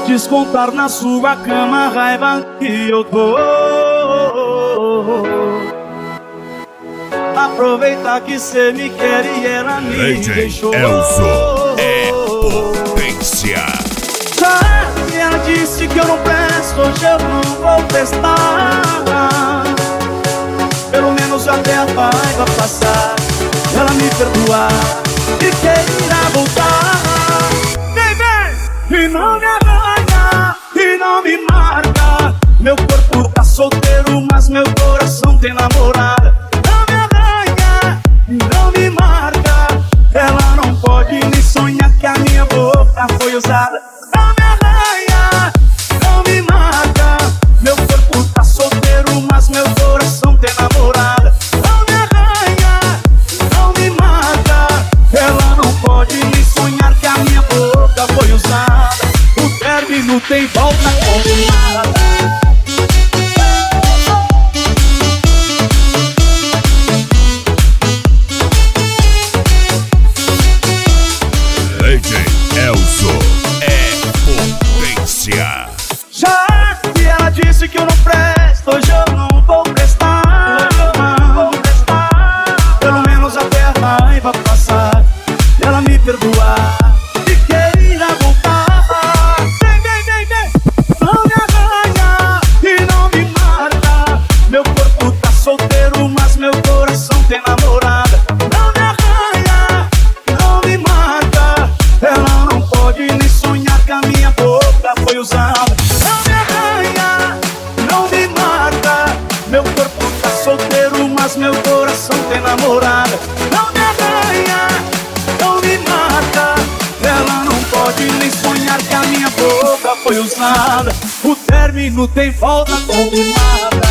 descontar na sua cama a raiva que eu tô. Aproveitar que cê me quer e ela me deixou. Elzo é potência. Já ela disse que eu não presto, hoje eu não vou prestar. Pelo menos até a raiva passar, ela me perdoar e queira voltar. Vem, vem! E não me arranha, e não me marca. Meu corpo tá solteiro, mas meu coração tem namorada. Não me arranha, e não me marca. Ela não pode nem sonhar que a minha boca foi usada. Não me arranha, não me marca. Meu corpo tá solteiro, mas meu coração tem namorada. Não me arranha, não me marca. Ela não pode nem sonhar que a minha boca foi usada. O término tem volta combinada. Elzo é potência. Já que ela disse que eu não presto, hoje eu não vou prestar. Pelo menos até a raiva passar, ela me perdoar e queira voltar. Vem, vem, vem, vem! Não me arranha e não me marca. Meu corpo tá solteiro, mas meu coração tem namorada. Não me arranha, não me marca. Ela não pode nem sonhar que a minha boca foi usada. Não me arranha, não me marca. Meu corpo tá solteiro, mas meu coração tem namorada. Não me arranha, não me marca. Ela não pode nem sonhar que a minha boca foi usada. O término tem volta combinada.